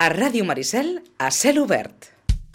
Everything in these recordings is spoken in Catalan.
A Ràdio Maricel, a cel obert.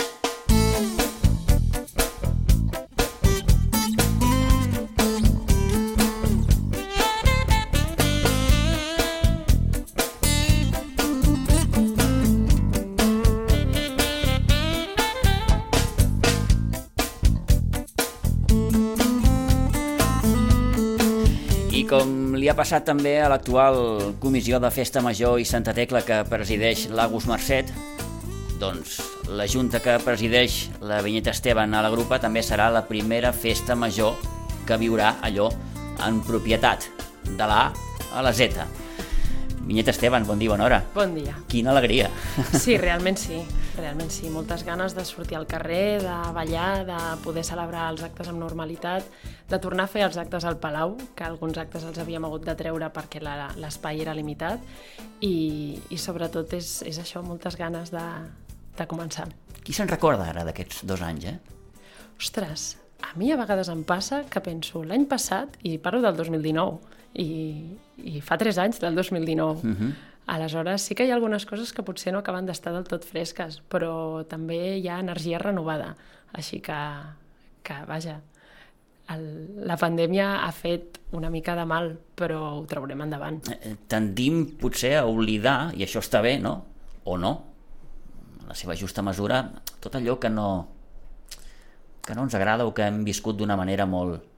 I com li ha passat també a l'actual Comissió de Festa Major i Santa Tecla que presideix l'Agus Marcet, doncs la junta que presideix la Vinyeta Esteban a la Grupa també serà la primera festa major que viurà allò en propietat, de la A a la Z. Vinyeta Esteban, bon dia, bona hora. Bon dia. Quina alegria. Sí, realment sí. Moltes ganes de sortir al carrer, de ballar, de poder celebrar els actes amb normalitat, de tornar a fer els actes al Palau, que alguns actes els havíem hagut de treure perquè l'espai era limitat, i sobretot és això, moltes ganes de començar. Qui se'n recorda ara d'aquests 2 anys, Ostres, a mi a vegades em passa que penso l'any passat, i parlo del 2019, i fa 3 anys del 2019, Aleshores sí que hi ha algunes coses que potser no acaben d'estar del tot fresques, però també hi ha energia renovada, així que vaja, la pandèmia ha fet una mica de mal, però ho traurem endavant. Tendim potser a oblidar, i això està bé, no? O no, en la seva justa mesura, tot allò que no ens agrada o que hem viscut d'una manera molt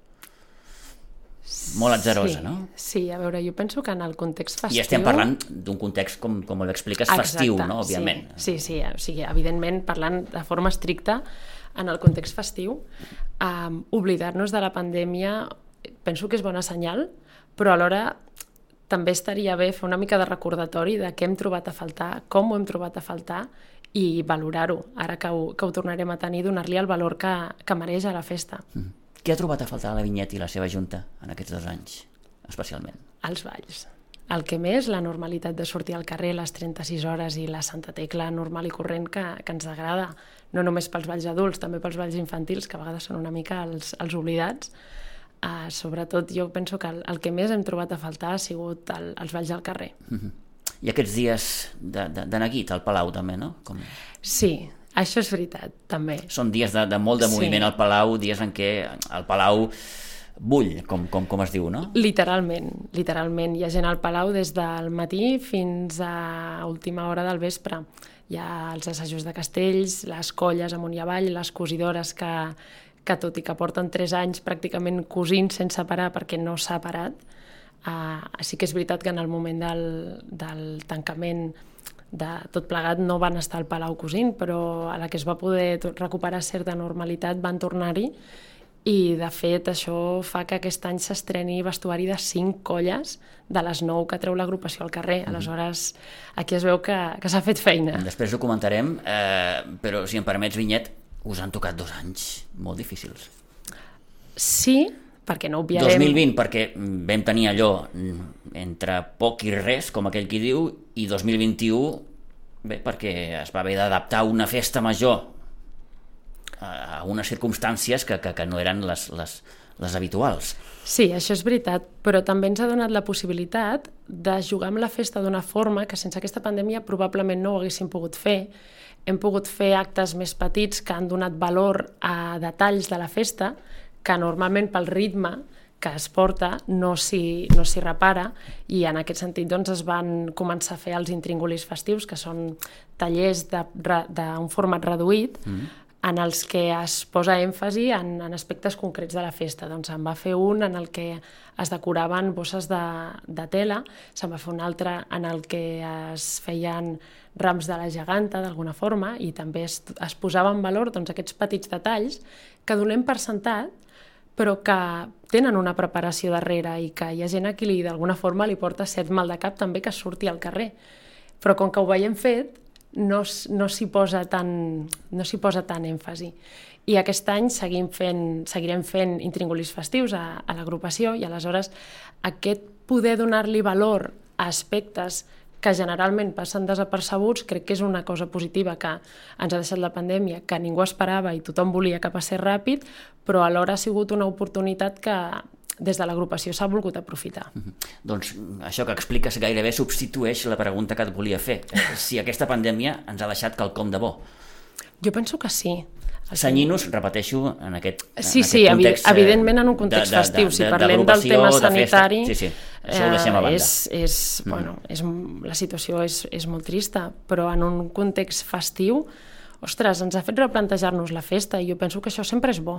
atzerosa, no? Sí, a veure, jo penso que en el context festiu... I estem parlant d'un context, com l'expliques, festiu, no? Òbviament. Sí, o sigui, evidentment, parlant de forma estricta, en el context festiu, oblidar-nos de la pandèmia penso que és bona senyal, però alhora també estaria bé fer una mica de recordatori de què hem trobat a faltar, com ho hem trobat a faltar, i valorar-ho. Ara que ho tornarem a tenir, donar-li el valor que mereix a la festa. Què ha trobat a faltar la Vinyeta i la seva junta en aquests 2 anys, especialment? Els balls. El que més, la normalitat de sortir al carrer, les 36 hores i la Santa Tecla normal i corrent que ens agrada, no només pels balls adults, també pels balls infantils, que a vegades són una mica els oblidats. Sobretot jo penso que el que més hem trobat a faltar ha sigut els balls al carrer. I aquests dies de neguit al Palau també, no? Sí, això és veritat, també. Són dies de molt de moviment al Palau, dies en què el Palau bull, com es diu, no? Literalment. Hi ha gent al Palau des del matí fins a última hora del vespre. Hi ha els assajos de castells, les colles amunt i avall, les cosidores que tot i que porten 3 anys pràcticament cosint sense parar perquè no s'ha parat. Sí que és veritat que en el moment del tancament de tot plegat no van estar al Palau cosint, però a la que es va poder recuperar certa normalitat van tornar-hi, i de fet això fa que aquest any s'estreni vestuari de 5 colles de les 9 que treu l'agrupació al carrer. Aleshores aquí es veu que s'ha fet feina. Després ho comentarem, però si em permets, Vinyet, us han tocat 2 anys molt difícils. Sí, perquè no obviarem... 2020 perquè vam tenir allò entre poc i res, com aquell qui diu, i 2021 bé, perquè es va haver d'adaptar una festa major a unes circumstàncies que no eren les habituals. Sí, això és veritat, però també ens ha donat la possibilitat de jugar amb la festa d'una forma que sense aquesta pandèmia probablement no ho haguéssim pogut fer. Hem pogut fer actes més petits que han donat valor a detalls de la festa que normalment pel ritme que es porta no s'hi repara, i en aquest sentit doncs, es van començar a fer els intríngulis festius, que són tallers d'un format reduït, en els que es posa èmfasi en aspectes concrets de la festa. Doncs se'n va fer un en el que es decoraven bosses de tela, se'n va fer un altre en el que es feien rams de la geganta d'alguna forma, i també es posava en valor doncs, aquests petits detalls que donem per sentat, però que tenen una preparació darrere i que hi ha gent a qui d'alguna forma li porta cert mal de cap també que surti al carrer. Però com que ho veiem fet, no s'hi posa tant èmfasi. I aquest any seguirem fent intríngulis festius a l'agrupació, i aleshores aquest poder donar-li valor a aspectes que generalment passen desapercebuts, crec que és una cosa positiva que ens ha deixat la pandèmia, que ningú esperava i tothom volia que passés ràpid, però alhora ha sigut una oportunitat que des de l'agrupació s'ha volgut aprofitar. Doncs això que expliques gairebé substitueix la pregunta que et volia fer. Si aquesta pandèmia ens ha deixat quelcom de bo. Jo penso que sí. Senyint-nos, repeteixo, en aquest Sí, context, evidentment en un context festiu. Si parlem del tema sanitari, això ho deixem a banda. La situació és molt trista, però en un context festiu, ostres, ens ha fet replantejar-nos la festa i jo penso que això sempre és bo.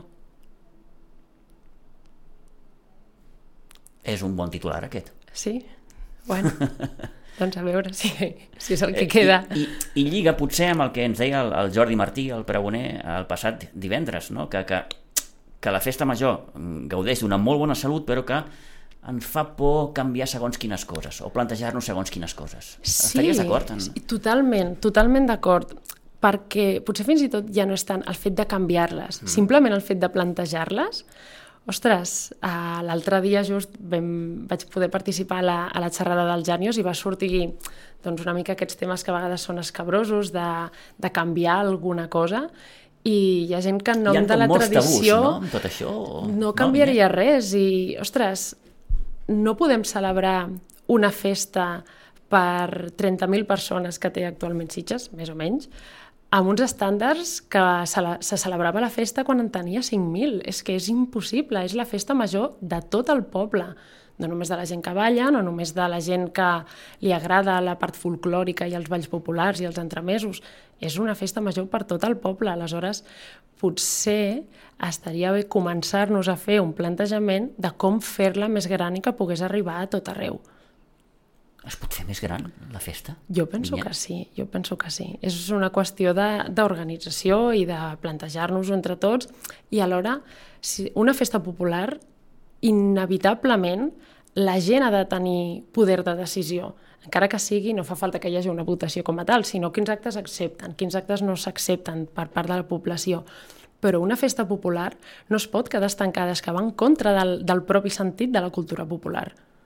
És un bon titular, aquest. Sí? Bueno, doncs a veure si és el que queda. I lliga potser amb el que ens deia el Jordi Martí, el pregoner, el passat divendres, no? que la festa major gaudeix d'una molt bona salut, però que ens fa por canviar segons quines coses, o plantejar-nos segons quines coses. Estaries d'acord? Sí, totalment d'acord, perquè potser fins i tot ja no és tant el fet de canviar-les, simplement el fet de plantejar-les. Ostres, l'altre dia just vaig poder participar a la xerrada del Jànios i va sortir doncs, una mica aquests temes que a vegades són escabrosos, de canviar alguna cosa, i hi ha gent que en nom de la tradició tabús, no? Amb tot això, no canviaria res. I, ostres, no podem celebrar una festa per 30.000 persones que té actualment Sitges, més o menys, amb uns estàndards que se celebrava la festa quan en tenia 5.000. És que és impossible, és la festa major de tot el poble, no només de la gent que balla, no només de la gent que li agrada la part folclòrica i els balls populars i els entremesos. És una festa major per tot el poble. Aleshores, potser estaria bé començar-nos a fer un plantejament de com fer-la més gran i que pogués arribar a tot arreu. Es pot fer més gran, la festa? Jo penso que sí. És una qüestió d'organització i de plantejar-nos-ho entre tots, i alhora, una festa popular, inevitablement, la gent ha de tenir poder de decisió. Encara que sigui, no fa falta que hi hagi una votació com a tal, sinó quins actes accepten, quins actes no s'accepten per part de la població. Però una festa popular no es pot quedar estancada, és que va en contra del propi sentit de la cultura popular.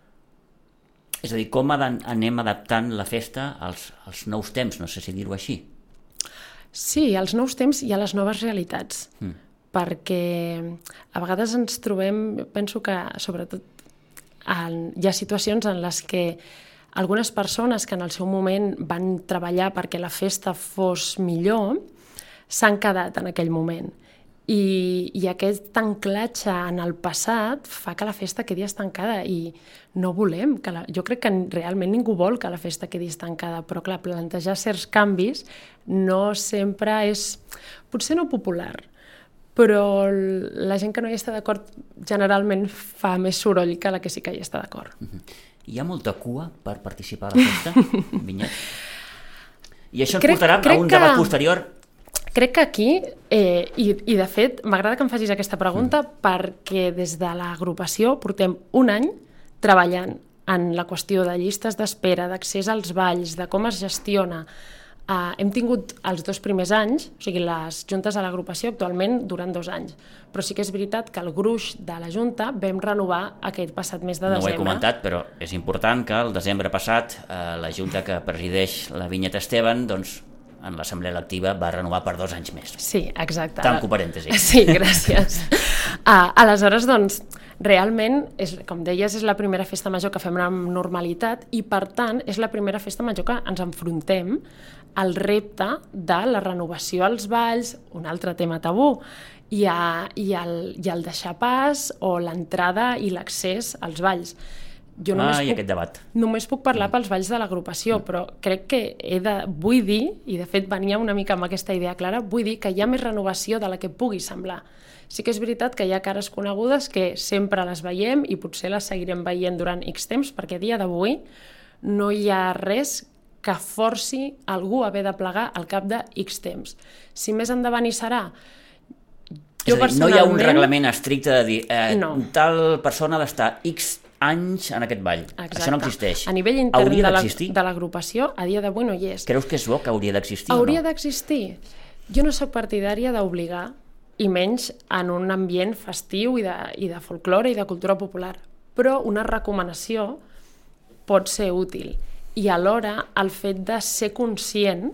És a dir, com anem adaptant la festa als nous temps, no sé si dir-ho així. Sí, als nous temps i a les noves realitats, perquè a vegades ens trobem, penso que sobretot hi ha situacions en les que algunes persones que en el seu moment van treballar perquè la festa fos millor, s'han quedat en aquell moment. I aquest anclatge en el passat fa que la festa quedi estancada i no volem, jo crec que realment ningú vol que la festa quedi estancada, però clar, plantejar certs canvis no sempre és, potser no popular, però la gent que no hi està d'acord generalment fa més soroll que la que sí que hi està d'acord. Hi ha molta cua per participar a la festa, Vinyet? I això ens portarà a un debat posterior. Crec que aquí, i de fet, m'agrada que em facis aquesta pregunta perquè des de l'agrupació portem un any treballant en la qüestió de llistes d'espera, d'accés als balls, de com es gestiona. Hem tingut els 2 primers anys, o sigui, les juntes de l'agrupació actualment duren 2 anys, però sí que és veritat que el gruix de la junta vam renovar aquest passat mes de desembre. No ho he comentat, però és important que el desembre passat la junta que presideix la Vinyet Esteban, doncs, en l'assemblea electiva va renovar per 2 anys més. Sí, exacte. Tanco parèntesi. Sí, gràcies. Aleshores, doncs, realment, com deies, és la primera festa major que fem amb normalitat i, per tant, és la primera festa major que ens enfrontem al repte de la renovació als balls, un altre tema tabú, i el deixar pas o l'entrada i l'accés als balls. Aquest debat. Només puc parlar pels balls de l'agrupació, però crec que vull dir, i de fet venia una mica amb aquesta idea clara, vull dir que hi ha més renovació de la que pugui semblar. Sí que és veritat que hi ha cares conegudes que sempre les veiem i potser les seguirem veient durant X temps, perquè a dia d'avui no hi ha res que forci algú a haver de plegar al cap de X temps. Si més endavant hi serà, és a dir, no hi ha un reglament estricte de dir tal persona ha d'estar X anys en aquest ball. Exacte. Això no existeix. A nivell intern de l'agrupació, a dia d'avui no hi és. Creus que és bo que hauria d'existir? Hauria d'existir. Jo no soc partidària d'obligar, i menys en un ambient festiu i de folklore i de cultura popular. Però una recomanació pot ser útil. I alhora el fet de ser conscient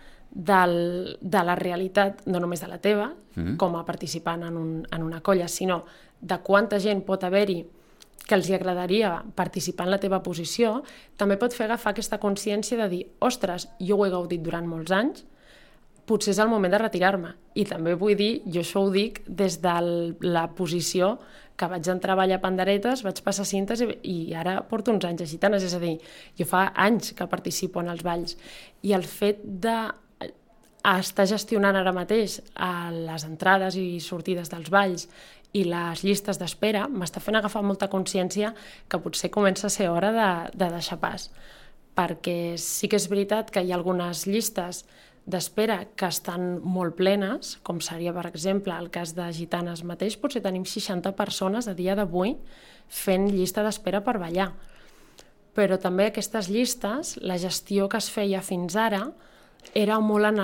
de la realitat, no només de la teva, com a participant en una colla, sinó de quanta gent pot haver-hi que els agradaria participar en la teva posició, també pot fer agafar aquesta consciència de dir, ostres, jo ho he gaudit durant molts anys, potser és el moment de retirar-me. I també vull dir, jo això ho dic des de la posició que vaig entrar a ballar panderetes, vaig passar cintes i ara porto uns anys a gitanes, és a dir, jo fa anys que participo en els balls. I el fet d'estar gestionant ara mateix les entrades i sortides dels balls i les llistes d'espera m'està fent agafar molta consciència que potser comença a ser hora de deixar pas. Perquè sí que és veritat que hi ha algunes llistes d'espera que estan molt plenes, com seria, per exemple, el cas de Gitanes mateix, potser tenim 60 persones a dia d'avui fent llista d'espera per ballar. Però també aquestes llistes, la gestió que es feia fins ara, era molt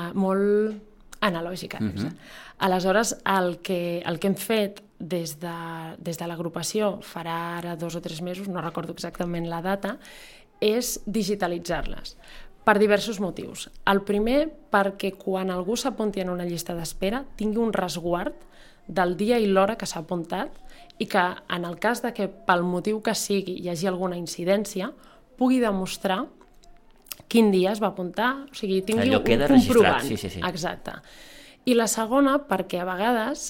analògica. Aleshores, el que hem fet des de l'agrupació, farà ara 2 o 3 mesos, no recordo exactament la data, és digitalitzar-les, per diversos motius. El primer, perquè quan algú s'apunti en una llista d'espera tingui un resguard del dia i l'hora que s'ha apuntat i que, en el cas de que pel motiu que sigui hi hagi alguna incidència, pugui demostrar quin dia es va apuntar, o sigui, tingui un comprovant. Sí. Exacte. I la segona, perquè a vegades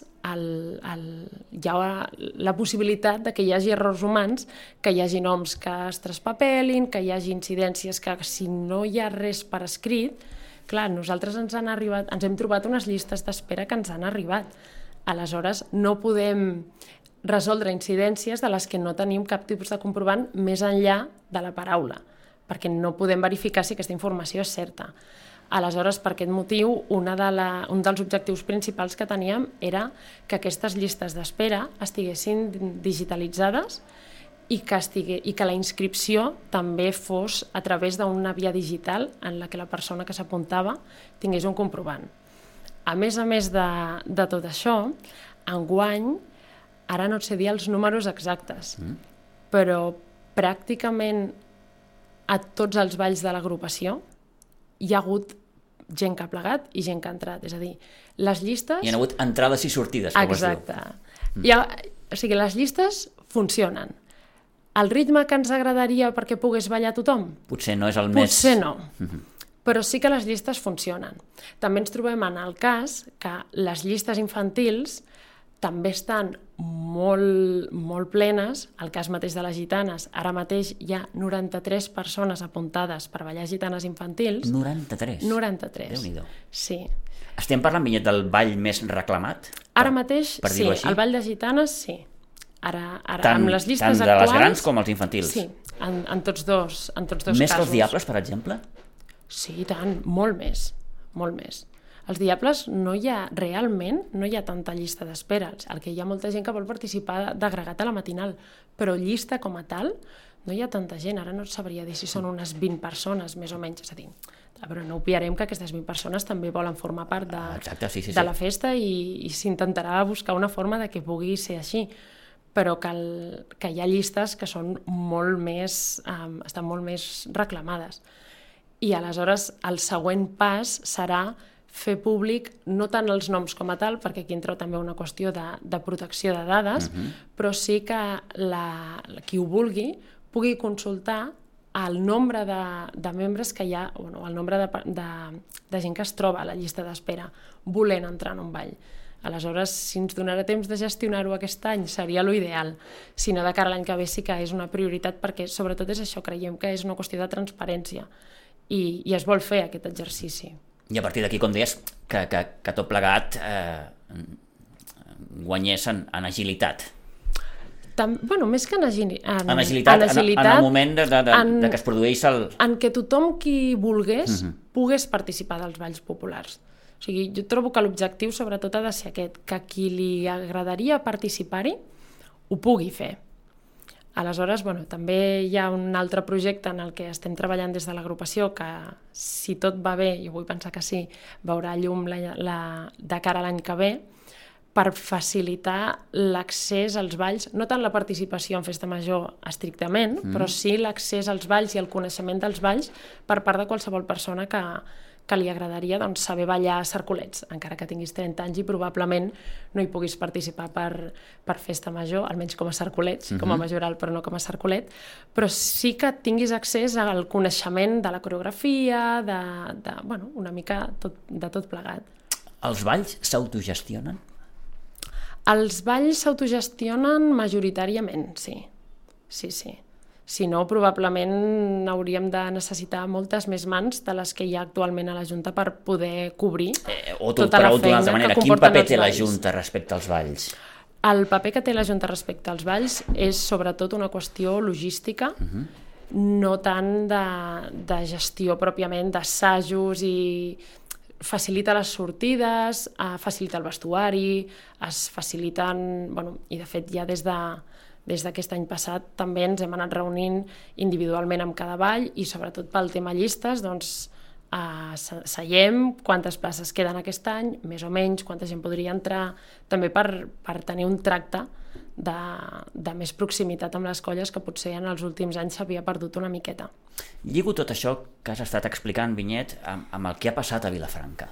hi ha la possibilitat de que hi hagi errors humans, que hi hagi noms que es traspapelin, que hi hagi incidències que si no hi ha res per escrit, clar, nosaltres ens hem trobat unes llistes d'espera que ens han arribat. Aleshores, no podem resoldre incidències de les que no tenim cap tipus de comprovant més enllà de la paraula, perquè no podem verificar si aquesta informació és certa. Aleshores, per aquest motiu, un dels objectius principals que teníem era que aquestes llistes d'espera estiguessin digitalitzades i que la inscripció també fos a través d'una via digital en la que la persona que s'apuntava tingués un comprovant. A més de tot això, enguany, ara no et sé dir els números exactes, però pràcticament a tots els balls de l'agrupació hi ha hagut gent que ha plegat i gent que ha entrat. És a dir, les llistes... Hi ha hagut entrades i sortides, com es diu. Exacte. O sigui, les llistes funcionen. El ritme que ens agradaria perquè pogués ballar tothom? Potser no és el més... Potser no. Però sí que les llistes funcionen. També ens trobem en el cas que les llistes infantils també estan molt plenes. El cas mateix de les gitanes, ara mateix hi ha 93 persones apuntades per ballar gitanes infantils. 93? 93. Déu-n'hi-do. Sí. Estem parlant, Vinyet, del ball més reclamat? Ara mateix, sí. El ball de gitanes, sí. Ara amb les llistes actuals... Tant de les grans com els infantils? Sí, en tots dos casos. Més que els Diables, per exemple? Sí, tant, molt més. Els Diables realment no hi ha tanta llista d'espera. El que hi ha molta gent que vol participar d'agregat a la matinal, però llista com a tal no hi ha tanta gent. Ara no et sabria dir si són unes 20 persones, més o menys. És a dir, però no obviarem que aquestes 20 persones també volen formar part de la festa i s'intentarà buscar una forma de que pugui ser així. Però que hi ha llistes que són estan molt més reclamades. I aleshores el següent pas serà fer públic no tant els noms com a tal, perquè aquí entra també una qüestió de protecció de dades, però sí que qui ho vulgui pugui consultar el nombre de membres que hi ha, el nombre de gent que es troba a la llista d'espera volent entrar en un ball. Aleshores, si ens donarà temps de gestionar-ho aquest any, seria l'ideal. Si no, de cara a l'any que ve sí que és una prioritat, perquè sobretot és això, creiem que és una qüestió de transparència i es vol fer aquest exercici. I a partir d'aquí, com deies, que tot plegat guanyés en agilitat. Més que en agilitat... En agilitat, en el moment de que es produeix el... En què tothom qui volgués pogués participar dels balls populars. O sigui, jo trobo que l'objectiu sobretot ha de ser aquest, que qui li agradaria participar-hi ho pugui fer. Aleshores, també hi ha un altre projecte en el que estem treballant des de l'agrupació que, si tot va bé, jo vull pensar que sí, veurà llum de cara a l'any que ve, per facilitar l'accés als balls, no tant la participació en festa major estrictament, però sí l'accés als balls i el coneixement dels balls per part de qualsevol persona que que li agradaria saber ballar cercolets, encara que tinguis 30 anys i probablement no hi puguis participar per festa major, almenys com a cercolets, com a majoral, però no com a cercolet, però sí que tinguis accés al coneixement de la coreografia, una mica de tot plegat. Els balls s'autogestionen? Els balls s'autogestionen majoritàriament, sí. Sí. Si no, probablement hauríem de necessitar moltes més mans de les que hi ha actualment a la Junta per poder cobrir tota la feina que comporten els balls. Quin paper té la Junta respecte als balls? El paper que té la Junta respecte als balls és sobretot una qüestió logística, no tant de gestió pròpiament, d'assajos, i facilita les sortides, facilita el vestuari, es faciliten... I de fet ja des d'aquest any passat també ens hem anat reunint individualment amb cada ball i sobretot pel tema llistes, seiem quantes places queden aquest any, més o menys, quanta gent podria entrar, també per tenir un tracte de més proximitat amb les colles que potser en els últims anys s'havia perdut una miqueta. Lligo tot això que has estat explicant, Vinyet, amb el que ha passat a Vilafranca.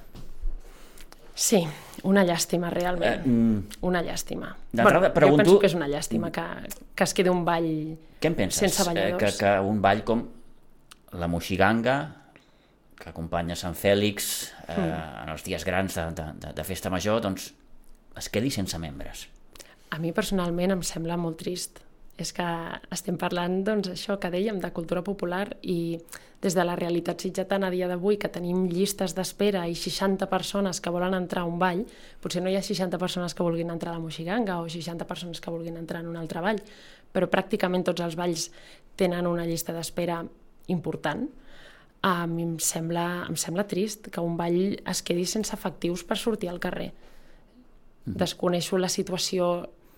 Sí, una llàstima, realment. Una llàstima. Pregunto... Jo penso que és una llàstima que es quedi un ball sense balladors. Que un ball com la Moixiganga, que acompanya Sant Fèlix en els dies grans de festa major, doncs es quedi sense membres. A mi personalment em sembla molt trist. És que estem parlant, això que dèiem, de cultura popular, i des de la realitat sitgetana a dia d'avui, que tenim llistes d'espera i 60 persones que volen entrar a un ball, potser no hi ha 60 persones que vulguin entrar a la Moixiganga o 60 persones que vulguin entrar en un altre ball, però pràcticament tots els balls tenen una llista d'espera important. A mi em sembla trist que un ball es quedi sense efectius per sortir al carrer. Desconeixo la situació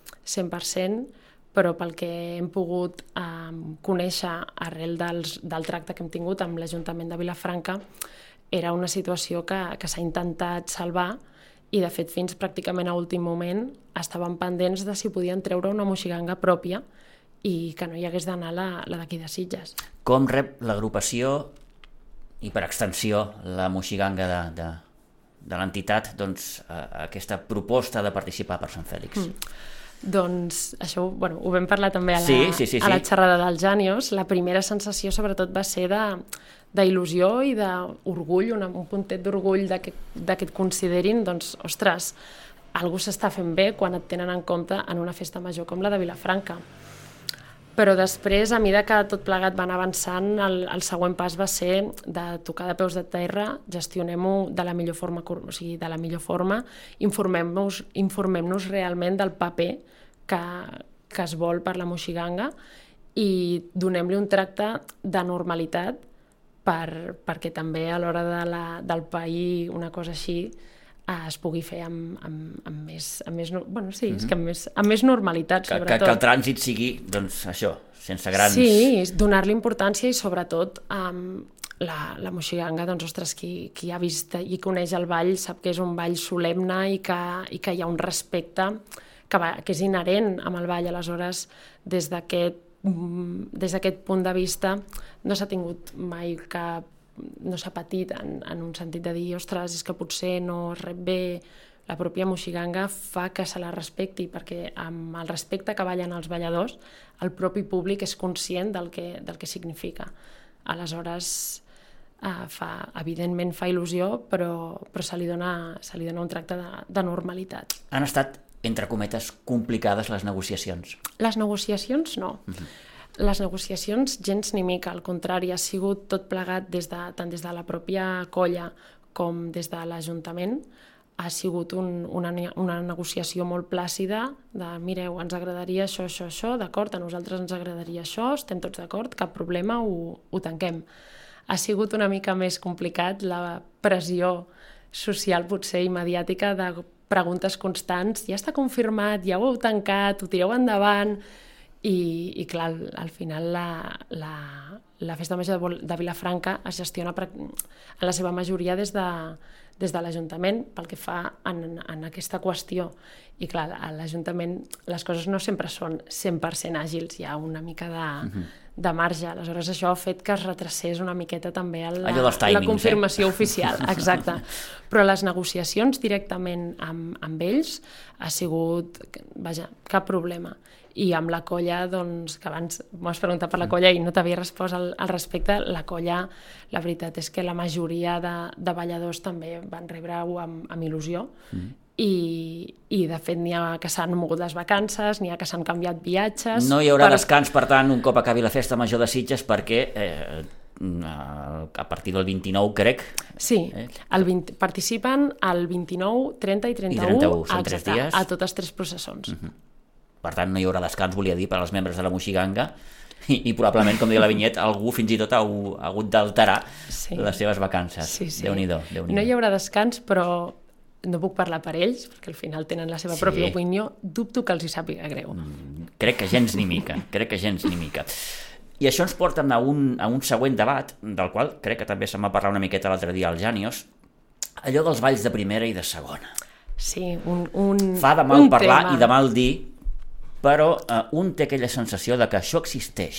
100%, però pel que hem pogut conèixer arrel del tracte que hem tingut amb l'Ajuntament de Vilafranca, era una situació que s'ha intentat salvar i, de fet, fins pràcticament a últim moment estaven pendents de si podien treure una moixiganga pròpia i que no hi hagués d'anar la d'aquí de Sitges. Com rep l'agrupació i, per extensió, la moixiganga de l'entitat aquesta proposta de participar per Sant Fèlix? Doncs això ho vam parlar també a la xerrada dels Jànios. La primera sensació sobretot va ser d'il·lusió i d'orgull, un puntet d'orgull de que et considerin, ostres, algú s'està fent bé quan et tenen en compte en una festa major com la de Vilafranca. Però després, a mesura que tot plegat va anar avançant, el següent pas va ser de tocar de peus de terra, gestionem-ho de la millor forma, informem-nos realment del paper que es vol per la moixiganga i donem-li un tracte de normalitat perquè també a l'hora del pair una cosa així es pugui fer amb més normalitat, sobretot. Que el trànsit sigui, això, sense grans... Sí, donar-li importància i sobretot la moixiganga, ostres, qui ha vist i coneix el ball sap que és un ball solemne i que hi ha un respecte que és inherent amb el ball. Aleshores, des d'aquest punt de vista no s'ha tingut mai no s'ha patit en un sentit de dir, ostres, és que potser no es rep bé. La pròpia moixiganga fa que se la respecti, perquè amb el respecte que ballen els balladors, el propi públic és conscient del que significa. Aleshores, evidentment fa il·lusió, però se li dona un tracte de normalitat. Han estat, entre cometes, complicades les negociacions? Les negociacions no. Les negociacions gens ni mica, al contrari, ha sigut tot plegat tant des de la pròpia colla com des de l'Ajuntament. Ha sigut una negociació molt plàcida de, mireu, ens agradaria això, d'acord, a nosaltres ens agradaria això, estem tots d'acord, cap problema, ho tanquem. Ha sigut una mica més complicat la pressió social, potser, i mediàtica, de preguntes constants, ja està confirmat, ja ho heu tancat, ho tireu endavant, i clar, al final la festa major de Vilafranca es gestiona en la seva majoria des de l'Ajuntament pel que fa en aquesta qüestió. I clar, a l'Ajuntament les coses no sempre són 100% àgils, hi ha una mica de marge. Aleshores, això ha fet que es retracés una miqueta també Allò dels timings, la confirmació oficial. Exacte. Però les negociacions directament amb ells ha sigut, vaja, cap problema. I amb la colla, doncs, que abans m'has preguntat per la colla i no t'havia respost al respecte, la colla, la veritat és que la majoria de balladors també van rebre-ho amb il·lusió i de fet n'hi ha que s'han mogut les vacances, n'hi ha que s'han canviat viatges... No hi haurà descans, per tant, un cop acabi la festa major de Sitges, perquè a partir del 29, crec... Sí, participen el 29, 30 i 31, 31 són 3 dies. A totes 3 processons. Per tant, no hi haurà descans, volia dir, per als membres de la Moixiganga i probablement, com deia la Vinyet, algú fins i tot ha hagut d'alterar les seves vacances. Sí. Déu-n'hi-do. No hi haurà descans, però no puc parlar per ells, perquè al final tenen la seva pròpia opinió. Dubto que els hi sàpiga greu. Crec que gens ni mica. I això ens porta a un següent debat, del qual crec que també se'n va parlar una miqueta l'altre dia al Jànios, allò dels balls de primera i de segona. Sí, fa de mal parlar i de mal dir, però un té aquella sensació de que això existeix.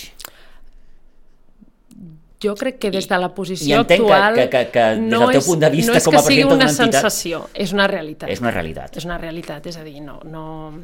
Jo crec que des de la posició I entenc actual que des del teu punt de vista com a presidenta d'una entitat... No és que sigui una sensació, és una realitat. És una realitat. És una realitat, és a dir, no...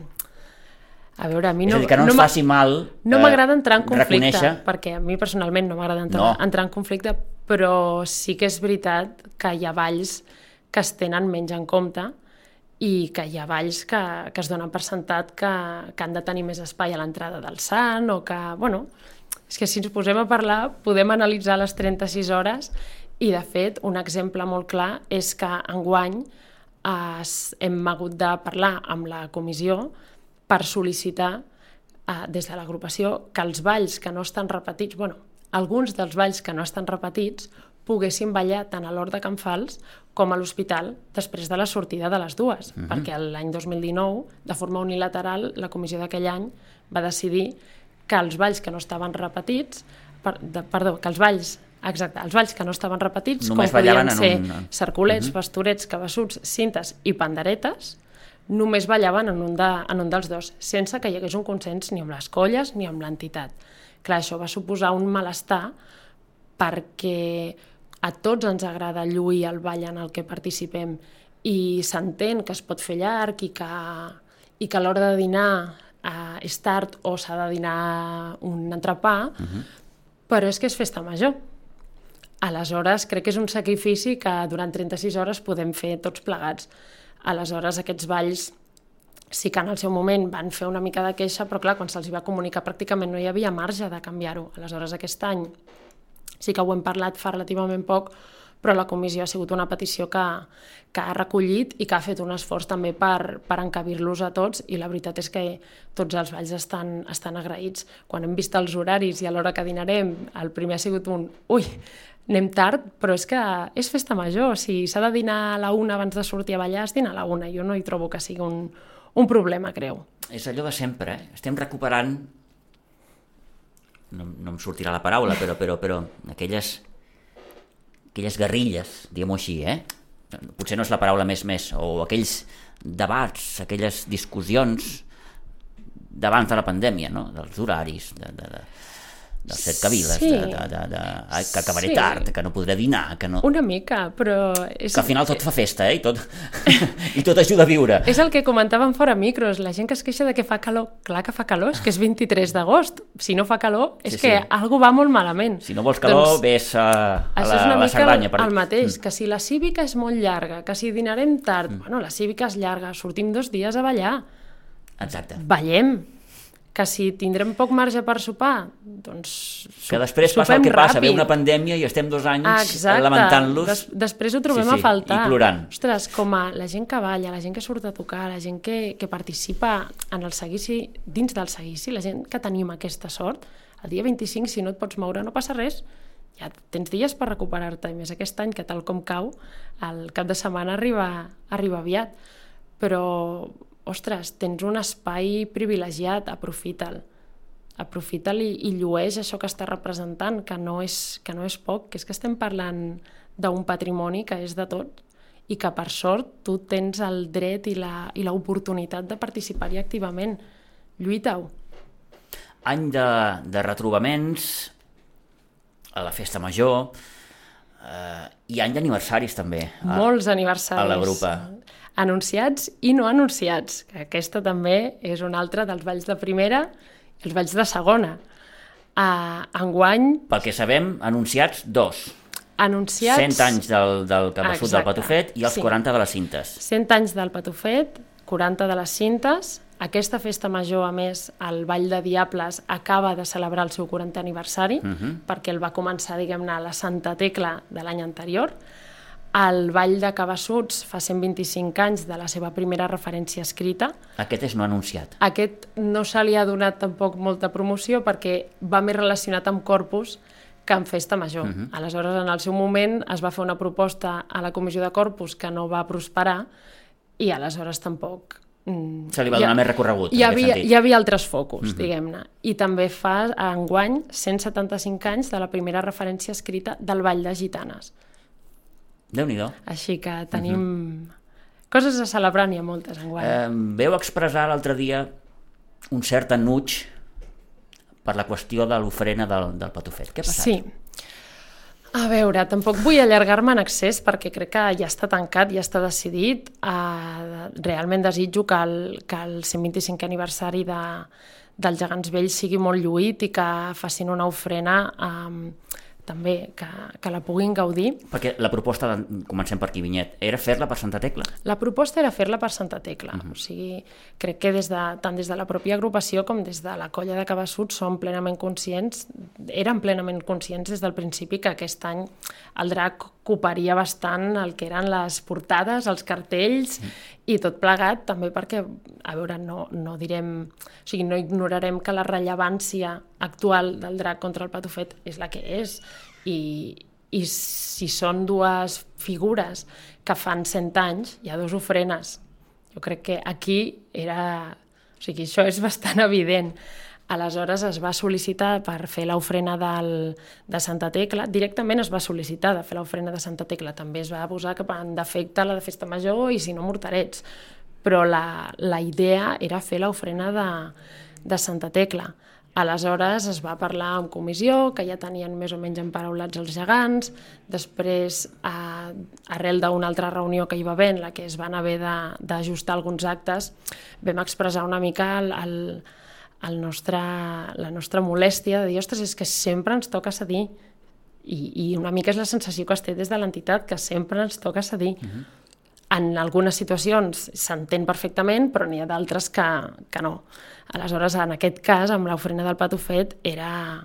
A veure, a mi és a dir, que no ens faci mal no m'agrada entrar en conflicte, reconèixer... perquè a mi personalment no m'agrada entrar en conflicte, però sí que és veritat que hi ha balls que es tenen menys en compte i que hi ha balls que es donen per sentat que han de tenir més espai a l'entrada del sant o que, bueno, és que si ens posem a parlar podem analitzar les 36 hores i de fet un exemple molt clar és que enguany hem hagut de parlar amb la comissió per sol·licitar des de l'agrupació que els balls que no estan repetits, bueno, alguns dels balls que no estan repetits poguessin ballar tant a l'Hort de Can Fals com a l'Hospital després de la sortida de les dues, perquè l'any 2019, de forma unilateral, la comissió d'aquell any va decidir que els balls que no estaven repetits, que els balls que no estaven repetits, només com podien ser cerculets, pastorets, cabassuts, cintes i panderetes, només ballaven en un dels dos, sense que hi hagués un consens ni amb les colles ni amb l'entitat. Clar, això va suposar un malestar perquè a tots ens agrada lluir el ball en el que participem i s'entén que es pot fer llarg i que a l'hora de dinar és tard o s'ha de dinar un entrepà, però és que és festa major. Aleshores, crec que és un sacrifici que durant 36 hores podem fer tots plegats. Aleshores, aquests balls sí que en el seu moment van fer una mica de queixa, però clar, quan se'ls va comunicar pràcticament no hi havia marge de canviar-ho. Aleshores, aquest any sí que ho hem parlat fa relativament poc, però la comissió ha sigut una petició que ha recollit i que ha fet un esforç també per encabir-los a tots i la veritat és que tots els balls estan agraïts. Quan hem vist els horaris i a l'hora que dinarem, el primer ha sigut anem tard, però és que és festa major. Si s'ha de dinar a la 1 abans de sortir a ballar, es dina a la 1. Jo no hi trobo que sigui un problema, creu. És allò de sempre, Estem recuperant, no em sortirà la paraula, però aquelles guerrilles, diguem-ho així, potser no és la paraula més, o aquells debats, aquelles discussions d'abans de la pandèmia, no? Dels horaris, dels cercaviles, que acabaré tard, que no podré dinar, que no... Una mica, però... Que al final tot fa festa, i tot ajuda a viure. És el que comentàvem fora micros, la gent que es queixa de que fa calor. Clar que fa calor, és que és 23 d'agost. Si no fa calor, és que algú va molt malament. Si no vols calor, ves a la Cerdanya. Això és una mica el mateix, que si la cívica és molt llarga, que si dinarem tard, bueno, la cívica és llarga, sortim 2 dies a ballar. Exacte. Ballem. Que si tindrem poc marge per sopar, doncs que després passa el que passa, ve una pandèmia i estem 2 anys lamentant-los. Després ho trobem a faltar. I plorant. Ostres, com a la gent que balla, la gent que surt a tocar, la gent que participa en el seguici, dins del seguici, la gent que tenim aquesta sort, el dia 25, si no et pots moure, no passa res. Ja tens dies per recuperar-te, i més aquest any, que tal com cau, el cap de setmana arriba aviat. Però... ostres, tens un espai privilegiat, aprofita'l i llueix això que està representant, que no és poc, que és que estem parlant d'un patrimoni que és de tot i que per sort tu tens el dret i l'oportunitat de participar-hi activament. Lluita-ho. any de retrobaments, a la festa major, i any d'aniversaris també. Molts aniversaris. A la grupa. Anunciats i no anunciats. Aquesta també és un altre dels balls de primera i els balls de segona. Enguany... Pel que sabem, anunciats 2. Anunciats... 100 anys del Cabeçut del Patufet i els 40 de les cintes. 100 anys del Patufet, 40 de les cintes. Aquesta festa major, a més, el Ball de Diables acaba de celebrar el seu 40è aniversari, perquè el va començar, diguem-ne, a la Santa Tecla de l'any anterior. El Ball de Cabeçuts fa 125 anys de la seva primera referència escrita. Aquest és no anunciat. Aquest no se li ha donat tampoc molta promoció perquè va més relacionat amb Corpus que amb Festa Major. Aleshores, en el seu moment, es va fer una proposta a la Comissió de Corpus que no va prosperar i aleshores tampoc... Se li va donar més recorregut, hi havia altres focus, diguem-ne. I també fa, enguany, 175 anys de la primera referència escrita del Ball de Gitanes. Déu-n'hi-do. Així que tenim coses a celebrar, n'hi ha moltes enguany. Veu expressar l'altre dia un cert enuig per la qüestió de l'ofrena del Patufet. Què ha passat? Sí. A veure, tampoc vull allargar-me en excés perquè crec que ja està tancat, ja està decidit. Realment desitjo que el 125è aniversari dels Gegants Vells sigui molt lluït i que facin una ofrena també que la puguin gaudir. Perquè la proposta, comencem per aquí, Vinyet, era fer-la per Santa Tecla? La proposta era fer-la per Santa Tecla. O sigui, crec que tant des de la pròpia agrupació com des de la colla de Cabeçuts eren plenament conscients des del principi que aquest any el drac coparia bastant el que eren les portades, els cartells i tot plegat, també perquè, a veure, no direm... O sigui, no ignorarem que la rellevància actual del drac contra el Patufet és la que és i si són dues figures que fan 100 anys, hi ha dues ofrenes. Jo crec que aquí era... O sigui, això és bastant evident. Aleshores es va sol·licitar per fer l'ofrena de Santa Tecla. Directament es va sol·licitar de fer l'ofrena de Santa Tecla. També es va posar que en defecte la de Festa Major i si no morterets. Però la idea era fer l'ofrena de Santa Tecla. Aleshores es va parlar en comissió, que ja tenien més o menys emparaulats els gegants. Després, arrel d'una altra reunió que hi va haver, en la que es van haver d'ajustar alguns actes, vam expressar una mica la nostra molèstia de dir, ostres, és que sempre ens toca cedir. I una mica és la sensació que es té des de l'entitat, que sempre ens toca cedir. En algunes situacions s'entén perfectament, però n'hi ha d'altres que no. Aleshores, en aquest cas, amb l'ofrena del Patufet, era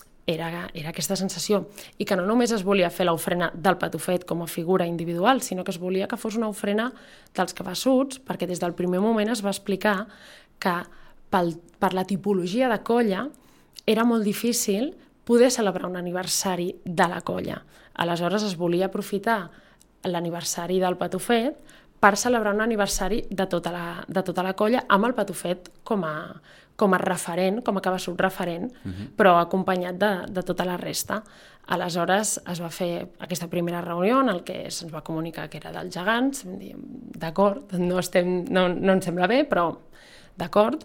aquesta sensació. I que no només es volia fer l'ofrena del Patufet com a figura individual, sinó que es volia que fos una ofrena dels Cabeçuts, perquè des del primer moment es va explicar que per la tipologia de colla era molt difícil poder celebrar un aniversari de la colla. Aleshores es volia aprofitar l'aniversari del Patufet per celebrar un aniversari de tota la colla amb el Patufet com a referent, com a Cabeçut referent, però acompanyat de tota la resta. Aleshores es va fer aquesta primera reunió en què se'ns va comunicar que era dels gegants, vam dir, d'acord, no ens sembla bé, però d'acord.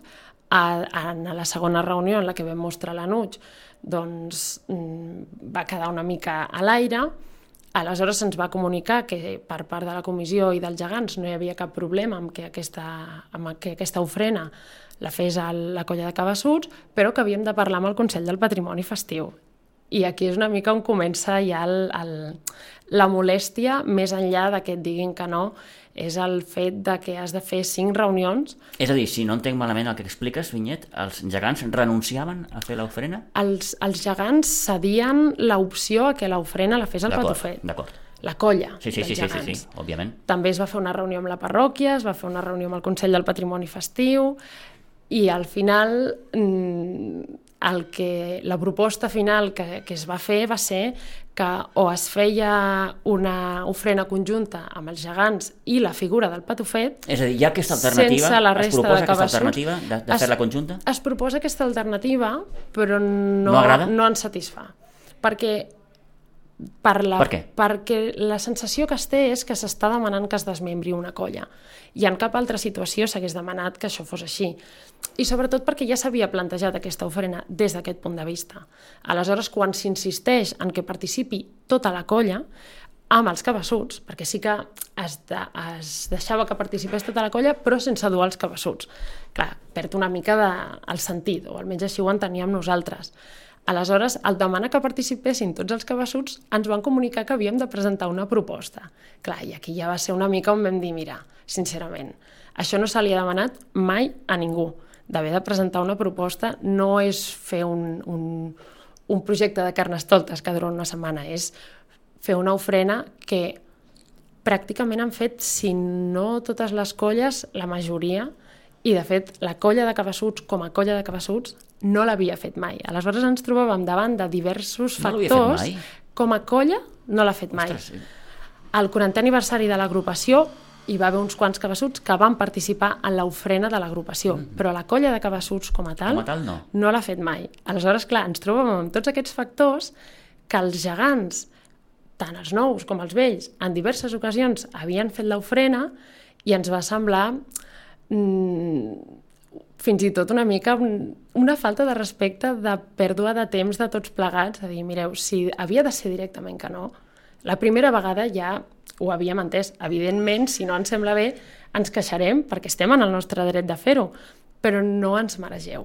En la segona reunió en la que vam mostrar l'enuig, doncs va quedar una mica a l'aire. Aleshores se'ns va comunicar que per part de la comissió i dels gegants no hi havia cap problema amb que aquesta ofrena la fes la colla de Cabeçuts, però que havíem de parlar amb el Consell del Patrimoni Festiu. I aquí és una mica on comença ja la molèstia, més enllà que et diguin que no, és el fet de que has de fer 5 reunions. És a dir, si no entenc malament el que expliques, Vinyet, els gegants renunciaven a fer l'ofrena? Els gegants cedien l'opció a que l'ofrena la fes el Patufet. D'acord. La colla dels gegants. Sí, òbviament. També es va fer una reunió amb la parròquia, es va fer una reunió amb el Consell del Patrimoni Festiu i al final la proposta final que es va fer va ser que o es feia una ofrena conjunta amb els gegants i la figura del Patufet. És a dir, hi ha aquesta alternativa? Es proposa aquesta alternativa de fer-la conjunta? Es proposa aquesta alternativa, però no ens satisfà. Perquè Per què? Perquè la sensació que es té és que s'està demanant que es desmembri una colla. I en cap altra situació s'hagués demanat que això fos així. I sobretot perquè ja s'havia plantejat aquesta ofrena des d'aquest punt de vista. Aleshores, quan s'insisteix en que participi tota la colla, amb els cabassuts, perquè sí que es deixava que participés tota la colla, però sense dur els cabassuts. Clar, perd una mica el sentit, o almenys així ho enteníem nosaltres. Aleshores, al demanar que participessin tots els cabassuts, ens van comunicar que havíem de presentar una proposta. Clar, i aquí ja va ser una mica on vam dir, mira, sincerament, això no se li ha demanat mai a ningú. D'haver de presentar una proposta no és fer un projecte de carnestoltes que dura una setmana, és fer una ofrena que pràcticament han fet, si no totes les colles, la majoria, i de fet la colla de cabassuts com a colla de cabassuts no l'havia fet mai. Aleshores ens trobàvem davant de diversos factors. Com a colla no l'ha fet mai. Ostres, sí. Al 40è aniversari de l'agrupació hi va haver uns quants cabassuts que van participar en l'ofrena de l'agrupació, però la colla de cabassuts com a tal no l'ha fet mai. Aleshores, clar, ens trobàvem amb tots aquests factors que els gegants, tant els nous com els vells, en diverses ocasions havien fet l'ofrena i ens va semblar fins i tot una mica una falta de respecte, de pèrdua de temps de tots plegats, a dir, mireu, si havia de ser directament que no, la primera vegada ja ho havíem entès. Evidentment, si no ens sembla bé, ens queixarem perquè estem en el nostre dret de fer-ho, però no ens maregeu.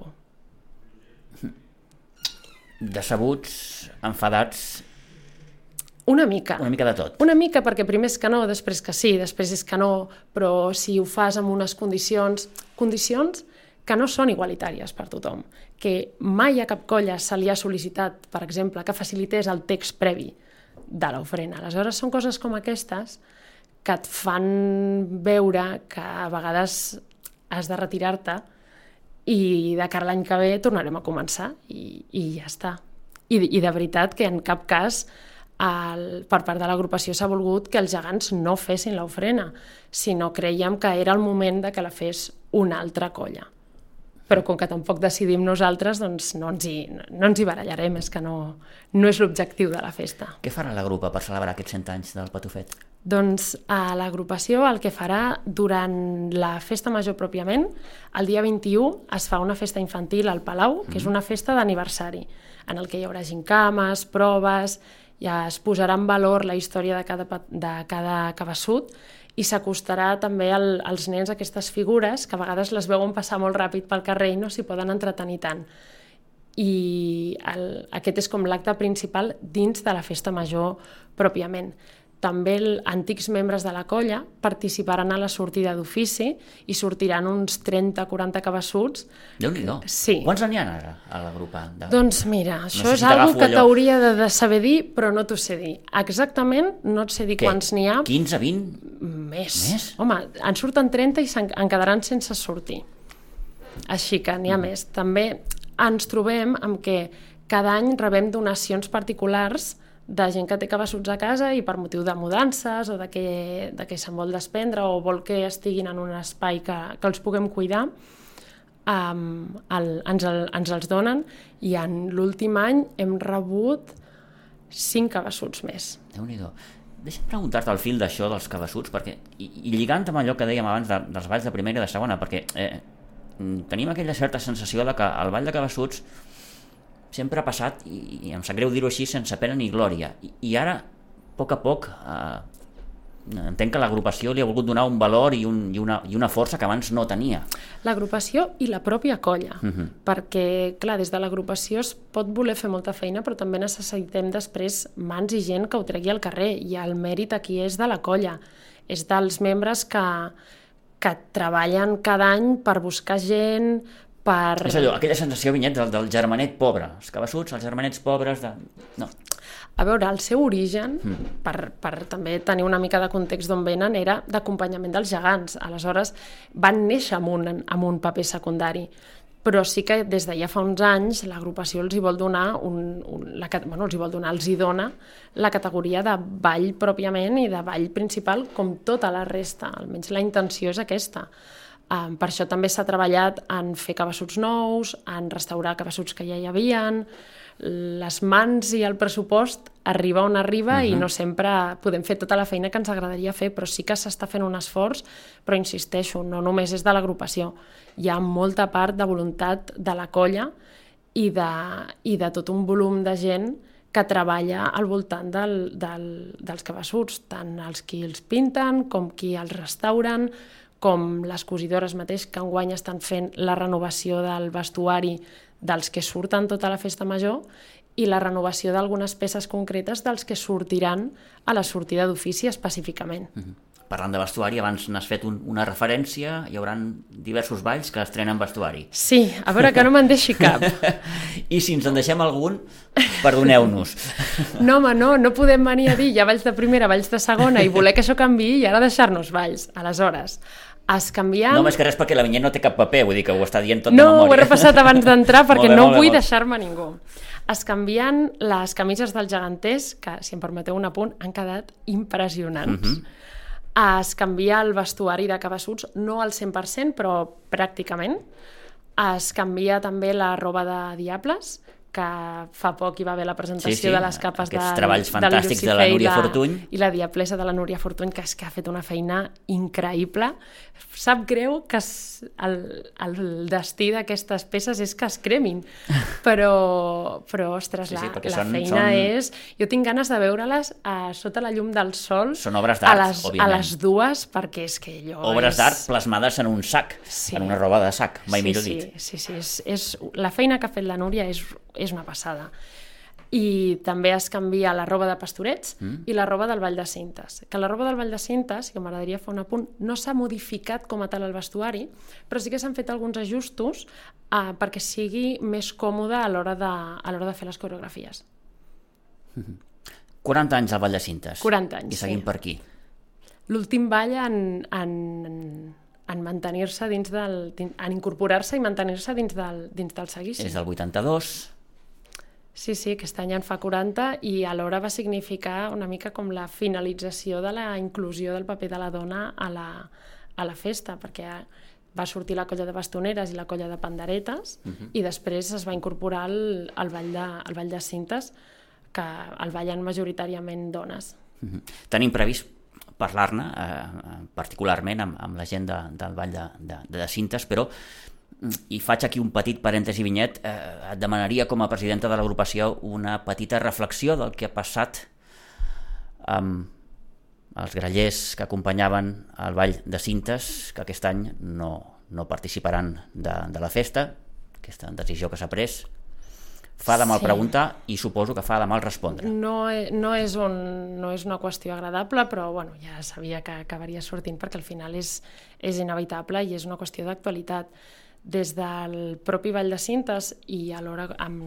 Decebuts, enfadats... Una mica. Una mica de tot. Una mica, perquè primer és que no, després que sí, després és que no, però si ho fas amb unes condicions que no són igualitàries per tothom, que mai a cap colla se li ha sol·licitat, per exemple, que facilités el text previ de l'ofrena. Aleshores, són coses com aquestes que et fan veure que a vegades has de retirar-te i de cara a l'any que ve tornarem a començar i ja està. I de veritat que en cap cas per part de l'agrupació s'ha volgut que els gegants no fessin l'ofrena, sinó creiem que era el moment de que la fes una altra colla. Però com que tampoc decidim nosaltres, doncs no ens hi barallarem, és que no és l'objectiu de la festa. Què farà la grupa per celebrar aquests 100 anys del Patufet? Doncs l'agrupació el que farà durant la festa major pròpiament, el dia 21 es fa una festa infantil al Palau, que és una festa d'aniversari, en el que hi haurà gincames, proves, ja es posarà en valor la història de cada cabassut i s'acostarà també als nens aquestes figures que a vegades les veuen passar molt ràpid pel carrer i no s'hi poden entretenir tant. I aquest és com l'acte principal dins de la festa major pròpiament. També antics membres de la colla participaran a la sortida d'ofici i sortiran uns 30-40 cabassuts. Déu-n'hi-do. Sí. Quants n'hi ha ara a la grupa? Doncs mira, això és algo que t'hauria de saber dir, però no t'ho sé dir. Exactament no et sé dir quants n'hi ha. 15, 20? Més. Home, en surten 30 i en quedaran sense sortir. Així que n'hi ha més. També ens trobem amb que cada any rebem donacions particulars de gent que té cabassuts a casa i per motiu de mudances o de que se'n vol desprendre o vol que estiguin en un espai que els puguem cuidar, ens els donen i en l'últim any hem rebut 5 cabassuts més. Déu-n'hi-do. Deixa'm preguntar-te al fil d'això dels cabassuts, perquè, i lligant amb allò que dèiem abans dels balls de primera i de segona, perquè tenim aquella certa sensació de que el ball de cabassuts sempre ha passat, i em sap greu dir-ho així, sense pena ni glòria. I ara, a poc, entenc que l'agrupació li ha volgut donar un valor i una força que abans no tenia. L'agrupació i la pròpia colla, perquè, clar, des de l'agrupació es pot voler fer molta feina, però també necessitem després mans i gent que ho tregui al carrer, i el mèrit aquí és de la colla, és dels membres que treballen cada any per buscar gent, És allò, aquella sensació, Vinyet, del germanet pobre, els cabassuts, els germanets pobres No. A veure, el seu origen, per també tenir una mica de context d'on venen, era d'acompanyament dels gegants. Aleshores, van néixer amb un paper secundari. Però sí que des de ja fa uns anys l'agrupació els hi vol donar els hi dona la categoria de ball pròpiament i de ball principal com tota la resta. Almenys la intenció és aquesta. Per això també s'ha treballat en fer cabassuts nous, en restaurar cabassuts que ja hi havien, les mans i el pressupost arriba on arriba i no sempre podem fer tota la feina que ens agradaria fer, però sí que s'està fent un esforç, però insisteixo, no només és de l'agrupació, hi ha molta part de voluntat de la colla i de tot un volum de gent que treballa al voltant dels cabassuts, tant els qui els pinten com qui els restauren, com les cosidores mateix que enguany estan fent la renovació del vestuari dels que surten tota la festa major i la renovació d'algunes peces concretes dels que sortiran a la sortida d'ofici específicament. Parlant de vestuari, abans n'has fet una referència, hi haurà diversos balls que estrenen vestuari. Sí, a veure que no me'n deixi cap. I si ens en deixem algun, perdoneu-nos. No, home, no podem venir a dir ja balls de primera, balls de segona i voler que això canviï i ara deixar-nos balls. Aleshores, es canvien... No, més que res perquè la Vinyet no té cap paper, vull dir que ho està dient tot de memòria. memòria. No, ho he repassat abans d'entrar perquè no vull deixar-me ningú. Es canvien les camises dels geganters, que, si em permeteu un apunt, han quedat impressionants. Es canvia el vestuari de cabassuts, no al 100%, però pràcticament. Es canvia també la roba de diables, que fa poc hi va haver la presentació de les capes aquests treballs fantàstics de la Núria Fortuny. I la diablessa de la Núria Fortuny, que és que ha fet una feina increïble. Sap greu que el destí d'aquestes peces és que es cremin, però ostres, la feina és... Jo tinc ganes de veure-les sota la llum del sol. Són obres d'art, òbviament. A les dues, perquè és que allò obres d'art plasmades en un sac, en una roba de sac, mai millor dit. Sí. La feina que ha fet la Núria és una passada. I també es canvia la roba de pastorets i la roba del Ball de Cintes. Que la roba del Ball de Cintes, que m'agradaria fer un apunt, no s'ha modificat com a tal el vestuari, però sí que s'han fet alguns ajustos perquè sigui més còmode a l'hora de fer les coreografies. 40 anys al Ball de Cintes. 40 anys, I seguim per aquí. L'últim ball en mantenir-se en incorporar-se i mantenir-se dins del seguici. És del 82... Sí, aquest any en fa 40 i alhora va significar una mica com la finalització de la inclusió del paper de la dona a la festa, perquè va sortir la colla de bastoneres i la colla de panderetes i després es va incorporar el ball de cintes, que el ballen majoritàriament dones. Tenim previst parlar-ne particularment amb la gent del ball de cintes, però i faig aquí un petit parèntesi, Vinyet, et demanaria com a presidenta de l'agrupació una petita reflexió del que ha passat amb els grallers que acompanyaven el ball de cintes, que aquest any no participaran de la festa, aquesta decisió que s'ha pres. Fa de mal preguntar i suposo que fa de mal respondre. No és una qüestió agradable, però bueno, ja sabia que acabaria sortint perquè al final és inevitable i és una qüestió d'actualitat. Des del propi Ball de Cintes i alhora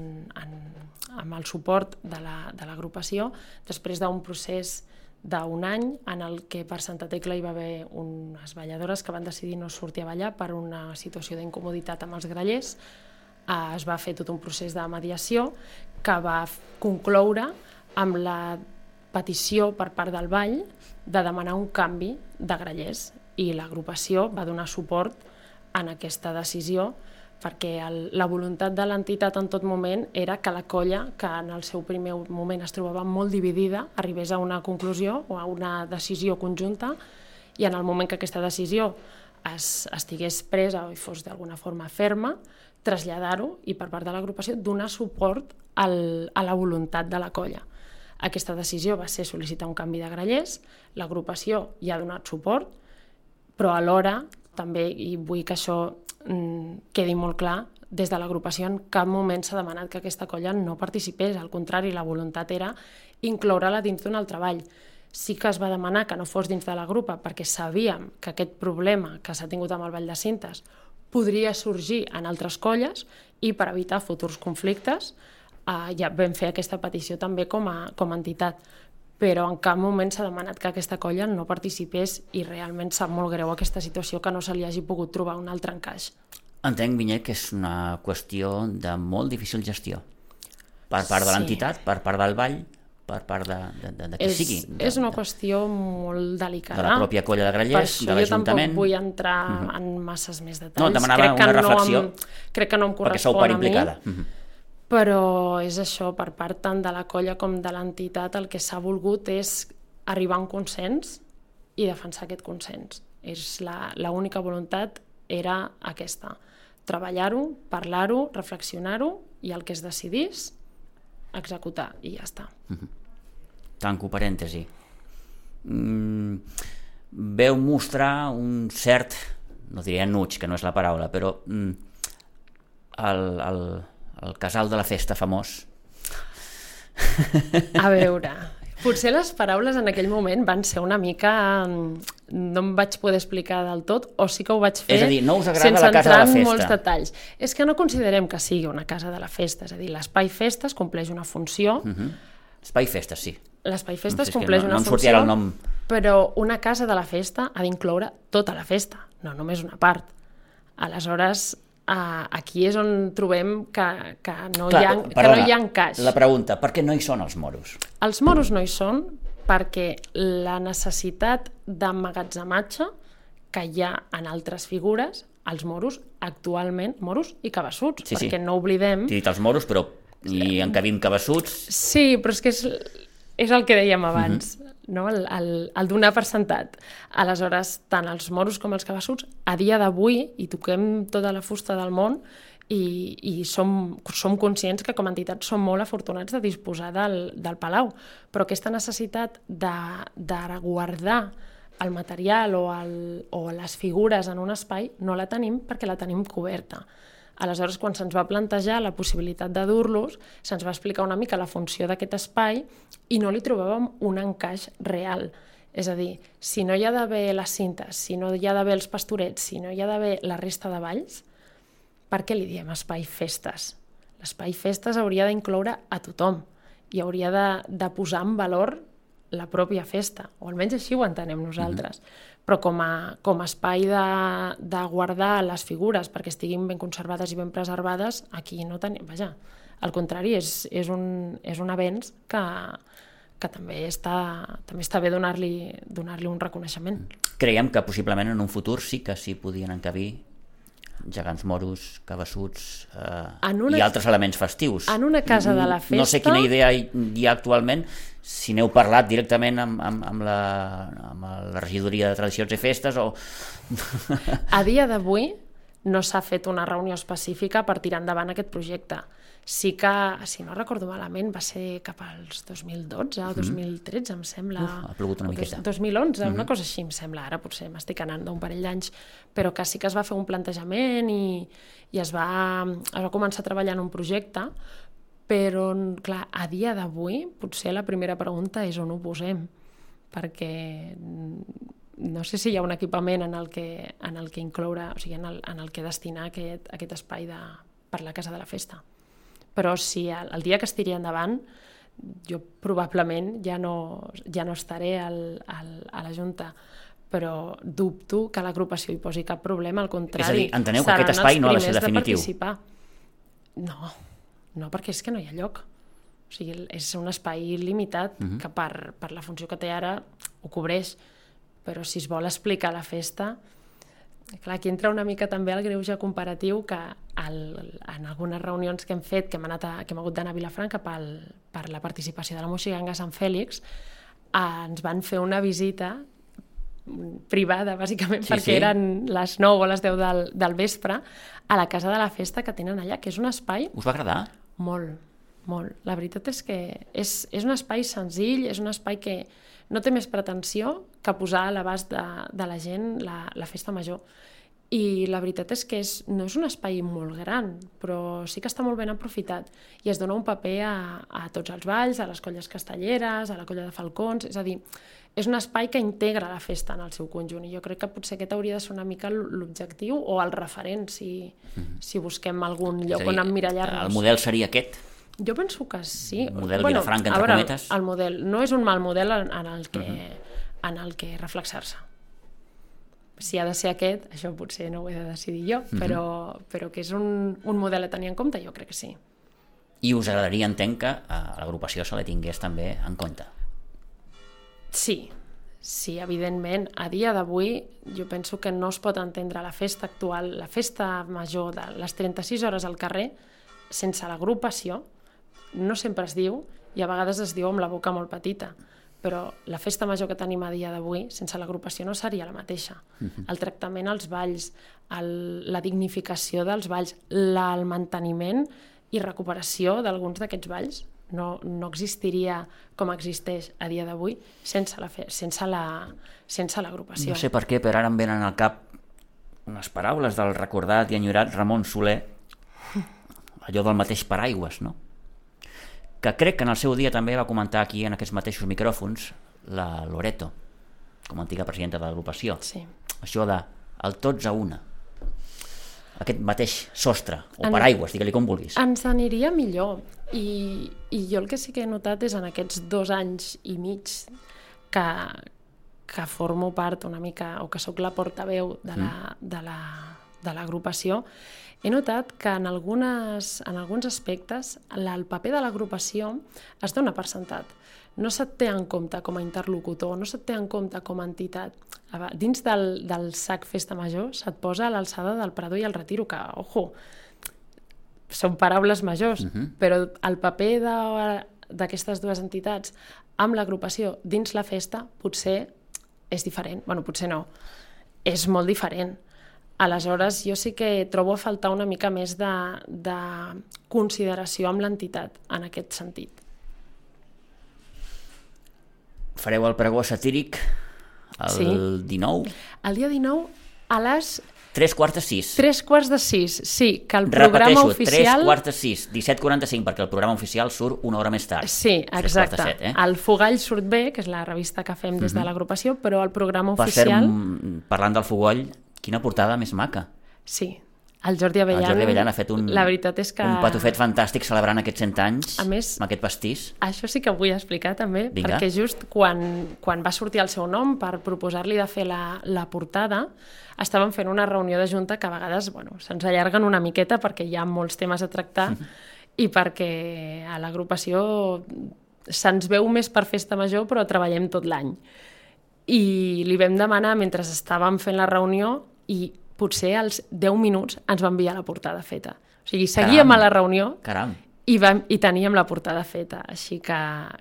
amb el suport de l'agrupació, després d'un procés d'un any en el que per Santa Tecla hi va haver unes balladores que van decidir no sortir a ballar per una situació d'incomoditat amb els grallers, es va fer tot un procés de mediació que va concloure amb la petició per part del ball de demanar un canvi de grallers i l'agrupació va donar suport en aquesta decisió perquè la voluntat de l'entitat en tot moment era que la colla, que en el seu primer moment es trobava molt dividida, arribés a una conclusió o a una decisió conjunta i en el moment que aquesta decisió estigués presa o fos d'alguna forma ferma, traslladar-ho i per part de l'agrupació donar suport a la voluntat de la colla. Aquesta decisió va ser sol·licitar un canvi de grallers, l'agrupació hi ha donat suport, però alhora també, i vull que això quedi molt clar, des de l'agrupació en cap moment s'ha demanat que aquesta colla no participés, al contrari, la voluntat era incloure-la dins d'un altre ball. Sí que es va demanar que no fos dins de la grupa perquè sabíem que aquest problema que s'ha tingut amb el Ball de Cintes podria sorgir en altres colles i per evitar futurs conflictes ja vam fer aquesta petició també com a entitat. Però en cap moment s'ha demanat que aquesta colla no participés i realment sap molt greu aquesta situació que no se li hagi pogut trobar un altre encaix. Entenc, Vinyet, que és una qüestió de molt difícil gestió per part de l'entitat, per part del ball, per part de qui sigui. És una qüestió molt delicada. De la pròpia colla de grallers, de l'Ajuntament. Jo tampoc vull entrar en masses més detalls. No, demanava una reflexió crec que no em correspon perquè sou part implicada. Però és això, per part tant de la colla com de l'entitat, el que s'ha volgut és arribar a un consens i defensar aquest consens. L'única voluntat era aquesta, treballar-ho, parlar-ho, reflexionar-ho i el que es decidís, executar, i ja està. Tanco parèntesi. Veu mostrar un cert, no diré enuig, que no és la paraula, però el casal de la festa famós. A veure, potser les paraules en aquell moment van ser una mica... No em vaig poder explicar del tot, o sí que ho vaig fer és a dir, no us agrada sense la casa de la entrar en festa. molts detalls. És que no considerem que sigui una casa de la festa, és a dir, l'espai festes compleix una funció. Espai festes, sí. L'espai festes És que compleix una no em sortia funció, el nom. però una casa de la festa ha d'incloure tota la festa, no només una part. Aleshores, aquí és on trobem que no hi ha encaix. La pregunta, per què no hi són els moros? Els moros no hi són perquè la necessitat d'emmagatzematge que hi ha en altres figures, els moros actualment, moros i cabassuts, perquè no oblidem... T'he dit els moros, però hi encabim cabassuts... Sí, però és que és el que dèiem abans, no? el donar per sentat. Aleshores, tant els moros com els cabassuts, a dia d'avui, i toquem tota la fusta del món, i som conscients que com a entitat som molt afortunats de disposar del Palau, però aquesta necessitat de guardar el material o les figures en un espai no la tenim perquè la tenim coberta. Aleshores, quan se'ns va plantejar la possibilitat de dur-los, se'ns va explicar una mica la funció d'aquest espai i no li trobàvem un encaix real. És a dir, si no hi ha d'haver les cintes, si no hi ha d'haver els pastorets, si no hi ha d'haver la resta de balls, per què li diem espai festes? L'espai festes hauria d'incloure a tothom i hauria de posar en valor la pròpia festa, o almenys així ho entenem nosaltres. Però com a espai de guardar les figures perquè estiguin ben conservades i ben preservades, aquí no tenim... Vaja, al contrari, és un avenç que també està bé donar-li un reconeixement. Creiem que possiblement en un futur sí que s'hi podien encabir gegants moros, cabassuts i altres elements festius. En una casa de la festa... No sé quina idea hi ha actualment, si n'heu parlat directament amb la regidoria de tradicions i festes o... A dia d'avui no s'ha fet una reunió específica per tirar endavant aquest projecte. Sí que, si no recordo malament, va ser cap als 2012 o 2013, em sembla. Ha plogut una miqueta. 2011, una cosa així, em sembla. Ara potser m'estic anant d'un parell d'anys, però que sí que es va fer un plantejament i es va començar a treballar en un projecte, però, clar, a dia d'avui, potser la primera pregunta és on ho posem, perquè no sé si hi ha un equipament en el que incloure, o sigui, en el que destinar aquest espai per la casa de la festa. Però si el dia que es tiri endavant, jo probablement ja no estaré a la Junta, però dubto que l'agrupació hi posi cap problema, al contrari. És a dir, enteneu que aquest espai no ha de ser definitiu? No, perquè és que no hi ha lloc. O sigui, és un espai limitat que per la funció que té ara ho cobreix, però si es vol explicar la festa... Clar, aquí entra una mica també el greuge comparatiu que en algunes reunions que hem fet, que hem hagut d'anar a Vilafranca per la participació de la Moixiganga a Sant Fèlix, ens van fer una visita privada, bàsicament, perquè eren les 9 o les 10 del vespre, a la casa de la festa que tenen allà, que és un espai... Us va agradar? Molt, molt. La veritat és que és un espai senzill, és un espai que no té més pretensió que posar a l'abast de la gent la festa major. I la veritat és que no és un espai molt gran, però sí que està molt ben aprofitat i es dona un paper a tots els balls, a les colles castelleres, a la colla de falcons, és a dir, és un espai que integra la festa en el seu conjunt i jo crec que potser aquest hauria de ser una mica l'objectiu o el referent si busquem algun lloc on emmirallar-nos. El model seria aquest? Jo penso que sí. El model Vilafranca, entre cometes? El model no és un mal model en el que reflexar-se. Si ha de ser aquest, això potser no ho he de decidir jo, però que és un model a tenir en compte, jo crec que sí. I us agradaria, entenc, que l'agrupació se la tingués també en compte? Sí, evidentment. A dia d'avui jo penso que no es pot entendre la festa actual, la festa major de les 36 hores al carrer, sense l'agrupació, no sempre es diu, i a vegades es diu amb la boca molt petita, però la festa major que tenim a dia d'avui, sense l'agrupació no seria la mateixa. El tractament als balls, la dignificació dels balls, el manteniment i recuperació d'alguns d'aquests balls no existiria com existeix a dia d'avui sense l'agrupació. No sé per què, però ara em venen al cap unes paraules del recordat i enyorat Ramon Soler, allò del mateix paraigües, no? Que crec que en el seu dia també va comentar aquí en aquests mateixos micròfons la Loreto, com a antiga presidenta de l'agrupació. Sí. Això de el tots a una. Aquest mateix sostre, o paraigües, digue-li com vulguis. Ens aniria millor. I jo el que sí que he notat és en aquests 2 anys i mig que formo part una mica, o que sóc la portaveu de l'agrupació, he notat que en alguns aspectes el paper de l'agrupació es dona per sentat. No se't té en compte com a interlocutor, no se't té en compte com a entitat. Dins del SAC Festa Major se't posa a l'alçada del Prado i el Retiro, que, ojo, són paraules majors, però el paper d'aquestes 2 entitats amb l'agrupació dins la festa potser és diferent. Bueno, potser no, és molt diferent. Aleshores, jo sí que trobo a faltar una mica més de consideració amb l'entitat en aquest sentit. Fareu el pregó satíric el 19? El dia 19 a les 3:45. 3:45, sí, que el programa oficial... Repeteixo, 3:45, 17:45, perquè el programa oficial surt una hora més tard. Sí, exacte. 3:47, El Fogall surt bé, que és la revista que fem des de l'agrupació, però el programa oficial... Per cert, parlant del Fogoll, quina portada més maca. Sí, el Jordi Avellan... El Jordi Avellan ha fet la veritat és que... un patufet fantàstic celebrant aquests 100 anys, a més, amb aquest pastís. Això sí que ho vull explicar també, Vinga. perquè just quan va sortir el seu nom per proposar-li de fer la portada, estàvem fent una reunió de junta que a vegades se'ns allarguen una miqueta perquè hi ha molts temes a tractar i perquè a l'agrupació se'ns veu més per festa major però treballem tot l'any. I li vam demanar mentre estàvem fent la reunió i potser als 10 minuts ens va enviar la portada feta. O sigui, seguíem a la reunió i teníem la portada feta. Així que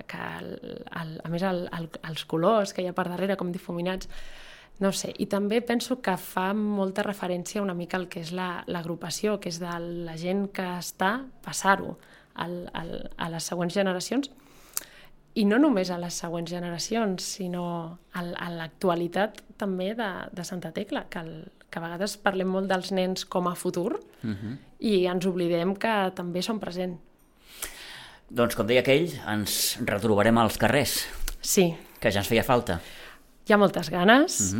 a més, els colors que hi ha per darrere, com difuminats, no sé. I també penso que fa molta referència una mica al que és l'agrupació, que és de la gent que està, passar-ho a les següents generacions. I no només a les següents generacions, sinó a l'actualitat també de Santa Tecla, que a vegades parlem molt dels nens com a futur i ens oblidem que també són present. Doncs, com deia aquell, ens retrobarem als carrers. Sí. Que ja ens feia falta. Hi ha moltes ganes,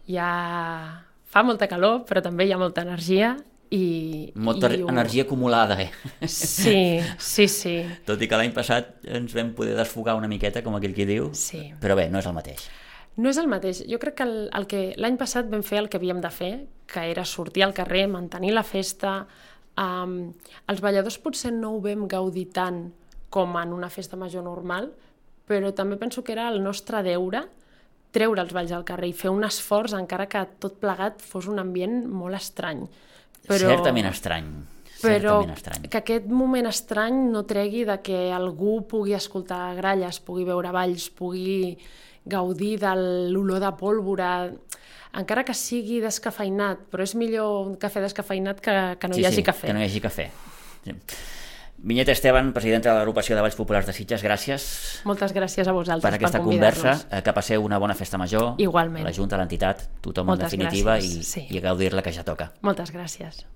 fa molta calor, però també hi ha molta energia. Molta energia acumulada, Sí. Tot i que l'any passat ens vam poder desfogar una miqueta, com aquell qui diu, però bé, no és el mateix. No és el mateix. Jo crec que l'any passat vam fer el que havíem de fer, que era sortir al carrer, mantenir la festa. Els balladors potser no ho vam gaudir tant com en una festa major normal, però també penso que era el nostre deure treure els balls al carrer i fer un esforç, encara que tot plegat fos un ambient molt estrany. Certament estrany. Però que aquest moment estrany no tregui de que algú pugui escoltar gralles, pugui veure balls, pugui gaudir de l'olor de pólvora, encara que sigui descafeinat, però és millor un cafè descafeinat que no hi hagi cafè. Que no hi hagi cafè. Vinyeta Esteban, presidenta de l'agrupació de Balls Populars de Sitges, gràcies. Moltes gràcies a vosaltres per aquesta conversa. Que passeu una bona festa major. Igualment. La Junta, l'entitat, tothom en definitiva, i a gaudir-la, que ja toca. Moltes gràcies.